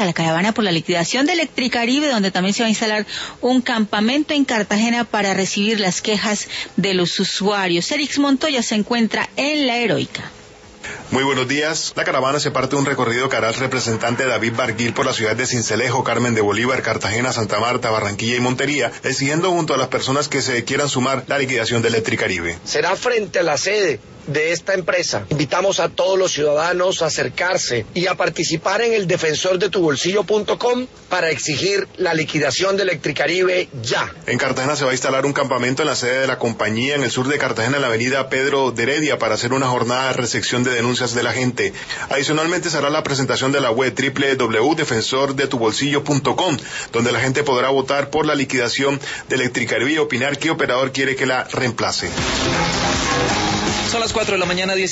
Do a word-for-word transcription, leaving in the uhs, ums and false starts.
la caravana por la liquidación de Electricaribe, donde también se va a instalar un campamento en Cartagena para recibir las quejas de los usuarios. Erix Montoya se encuentra en La Heroica. Muy buenos días. La caravana se parte de un recorrido que hará el representante David Barguil por la ciudad de Sincelejo, Carmen de Bolívar, Cartagena, Santa Marta, Barranquilla y Montería, exigiendo junto a las personas que se quieran sumar la liquidación de Electricaribe. Será frente a la sede de esta empresa. Invitamos a todos los ciudadanos a acercarse y a participar en el defensor de tu bolsillo punto com para exigir la liquidación de Electricaribe ya. En Cartagena se va a instalar un campamento en la sede de la compañía en el sur de Cartagena, en la avenida Pedro de Heredia, para hacer una jornada de recepción de denuncias de la gente. Adicionalmente se hará la presentación de la web doble u doble u doble u punto defensor de tu bolsillo punto com, donde la gente podrá votar por la liquidación de Electricaribe y opinar qué operador quiere que la reemplace. Son las cuatro de la mañana, diez